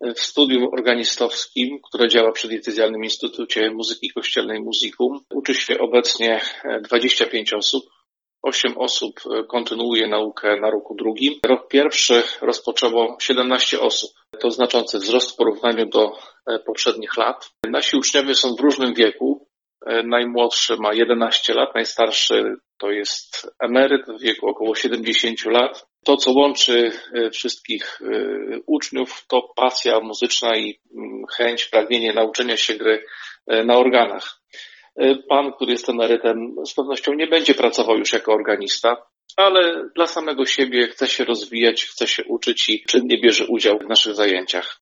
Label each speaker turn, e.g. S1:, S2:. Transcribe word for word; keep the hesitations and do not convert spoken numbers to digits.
S1: w studium organistowskim, które działa przy Diecezjalnym Instytucie Muzyki Kościelnej Musicum. Uczy się obecnie dwadzieścia pięć osób. Osiem osób kontynuuje naukę na roku drugim. Rok pierwszy rozpoczęło siedemnaście osób. To znaczący wzrost w porównaniu do poprzednich lat. Nasi uczniowie są w różnym wieku. Najmłodszy ma jedenaście lat, najstarszy to jest emeryt w wieku około siedemdziesiąt lat. To, co łączy wszystkich uczniów, to pasja muzyczna i chęć, pragnienie nauczenia się gry na organach. Pan, który jest emerytem, z pewnością nie będzie pracował już jako organista, ale dla samego siebie chce się rozwijać, chce się uczyć i czynnie bierze udział w naszych zajęciach.